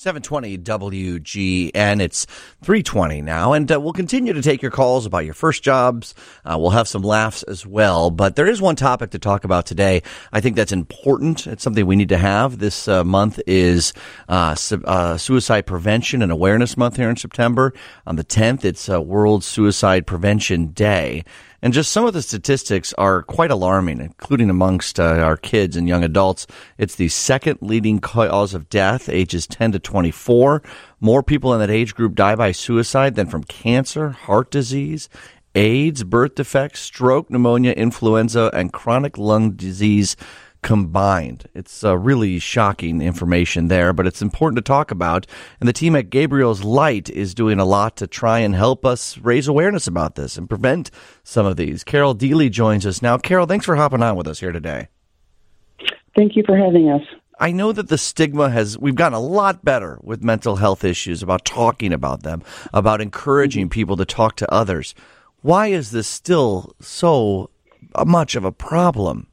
720 WGN. It's 3:20 now, and we'll continue to take your calls about your first jobs. We'll have some laughs as well, but there is one topic to talk about today. I think that's important. It's something we need to have. This month is Suicide Prevention and Awareness Month here in September. On the 10th, it's World Suicide Prevention Day. And just some of the statistics are quite alarming, including amongst our kids and young adults. It's the second leading cause of death, ages 10 to 24. More people in that age group die by suicide than from cancer, heart disease, AIDS, birth defects, stroke, pneumonia, influenza, and chronic lung disease combined. It's really shocking information there, but it's important to talk about. And the team at Gabriel's Light is doing a lot to try and help us raise awareness about this and prevent some of these. Carol Deely joins us now. Carol, thanks for hopping on with us here today. Thank you for having us. I know that the stigma we've gotten a lot better with mental health issues, about talking about them, about encouraging people to talk to others. Why is this still so much of a problem?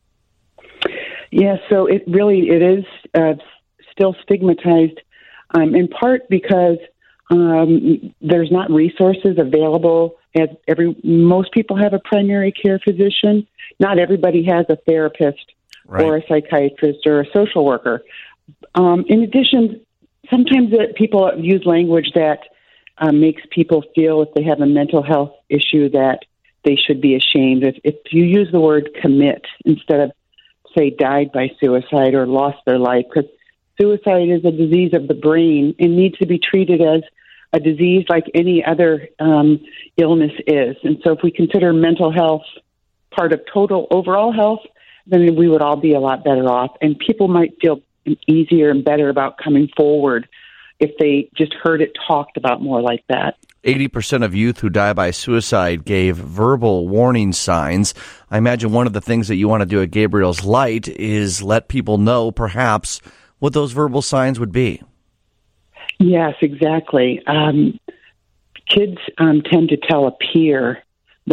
Yeah, so it is still stigmatized, in part because there's not resources available. Most people have a primary care physician. Not everybody has a therapist, right, or a psychiatrist or a social worker. In addition, sometimes people use language that makes people feel if they have a mental health issue that they should be ashamed. If you use the word commit instead of, say, died by suicide or lost their life, because suicide is a disease of the brain and needs to be treated as a disease like any other illness is. And so if we consider mental health part of total overall health, then we would all be a lot better off. And people might feel easier and better about coming forward if they just heard it talked about more like that. 80% of youth who die by suicide gave verbal warning signs. I imagine one of the things that you want to do at Gabriel's Light is let people know perhaps what those verbal signs would be. Yes, exactly. Kids tend to tell a peer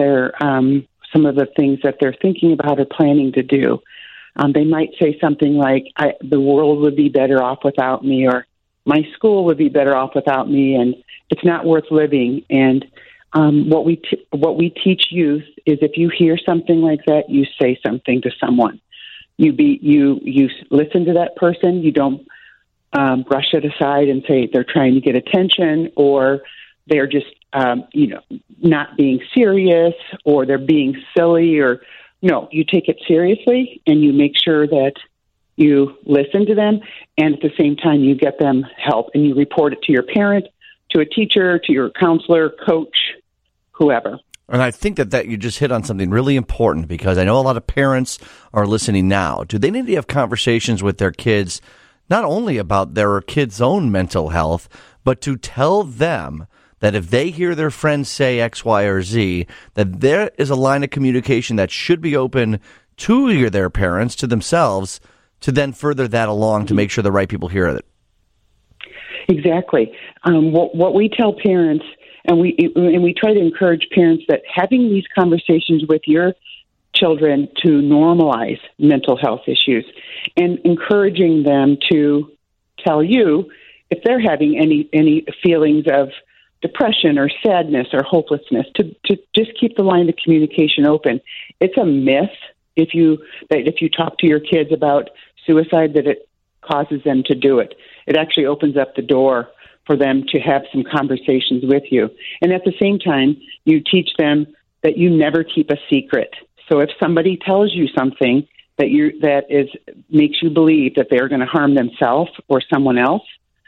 some of the things that they're thinking about or planning to do. They might say something like, the world would be better off without me, or my school would be better off without me, and it's not worth living. And what we teach youth is if you hear something like that, you say something to someone. You listen to that person. You don't brush it aside and say they're trying to get attention, or they're just not being serious, or they're being silly. Or no, you take it seriously and you make sure that you listen to them, and at the same time you get them help, and you report it to your parent, to a teacher, to your counselor, coach, whoever. And I think that you just hit on something really important, because I know a lot of parents are listening now. Do they need to have conversations with their kids, not only about their kids' own mental health, but to tell them that if they hear their friends say X, Y, or Z, that there is a line of communication that should be open to their parents, to themselves, to then further that along to make sure the right people hear it? Exactly. What we tell parents, and we try to encourage parents, that having these conversations with your children to normalize mental health issues, and encouraging them to tell you if they're having any feelings of depression or sadness or hopelessness, to just keep the line of communication open. It's a myth if you talk to your kids about suicide that it causes them to do it. It actually opens up the door for them to have some conversations with you. And at the same time, you teach them that you never keep a secret. So if somebody tells you something that makes you believe that they're going to harm themselves or someone else,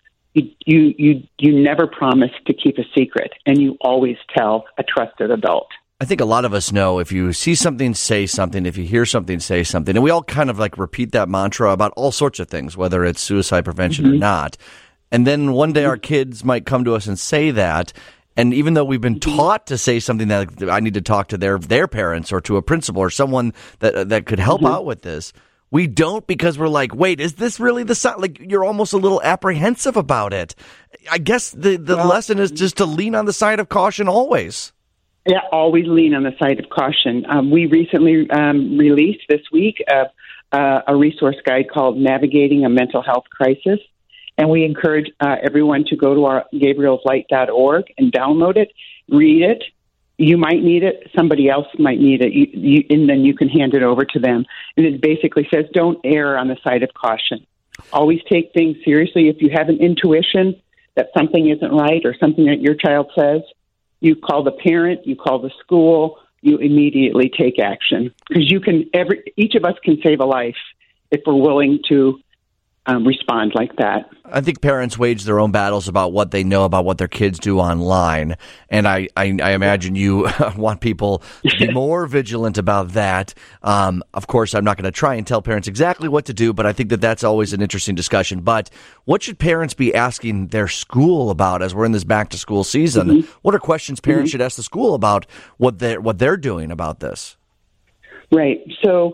you never promise to keep a secret, and you always tell a trusted adult. I think a lot of us know if you see something, say something. If you hear something, say something. And we all kind of repeat that mantra about all sorts of things, whether it's suicide prevention or not. And then one day our kids might come to us and say that. And even though we've been taught to say something that I need to talk to their parents or to a principal or someone that could help out with this, we don't, because we're like, wait, is this really the sign? You're almost a little apprehensive about it. I guess the lesson is just to lean on the side of caution always. Yeah, always lean on the side of caution. We recently released this week a resource guide called Navigating a Mental Health Crisis. And we encourage everyone to go to our GabrielsLight.org and download it, read it. You might need it. Somebody else might need it. And then you can hand it over to them. And it basically says, don't err on the side of caution. Always take things seriously. If you have an intuition that something isn't right or something that your child says, you call the parent, you call the school, you immediately take action. Because each of us can save a life if we're willing to respond like that. I think parents wage their own battles about what they know about what their kids do online. And I imagine you want people to be more vigilant about that. Of course, I'm not going to try and tell parents exactly what to do, but I think that that's always an interesting discussion. But what should parents be asking their school about as we're in this back to school season? Mm-hmm. What are questions parents should ask the school about what they're doing about this? Right. So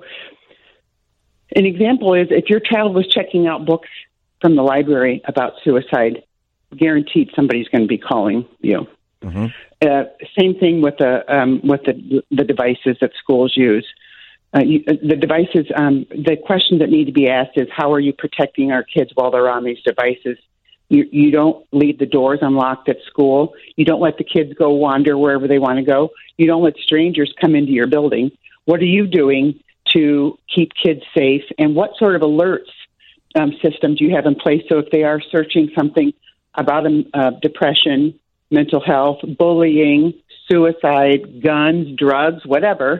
an example is if your child was checking out books from the library about suicide, guaranteed somebody's going to be calling you. Mm-hmm. Same thing with the devices that schools use. The devices. The question that need to be asked is, how are you protecting our kids while they're on these devices? You don't leave the doors unlocked at school. You don't let the kids go wander wherever they want to go. You don't let strangers come into your building. What are you doing to keep kids safe, and what sort of alerts system do you have in place so if they are searching something about depression, mental health, bullying, suicide, guns, drugs, whatever,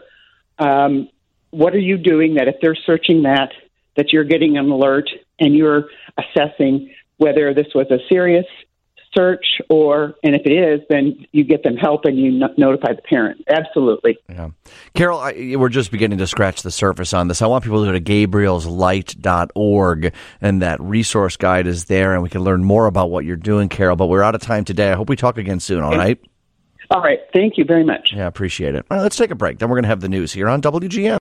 what are you doing that if they're searching that you're getting an alert and you're assessing whether this was a serious search and if it is, then you get them help and you notify the parent. Absolutely. Yeah. Carol, we're just beginning to scratch the surface on this. I want people to go to GabrielsLight.org, and that resource guide is there, and we can learn more about what you're doing, Carol. But we're out of time today. I hope we talk again soon, all right? All right. Thank you very much. Yeah, appreciate it. All right, let's take a break. Then we're going to have the news here on WGN.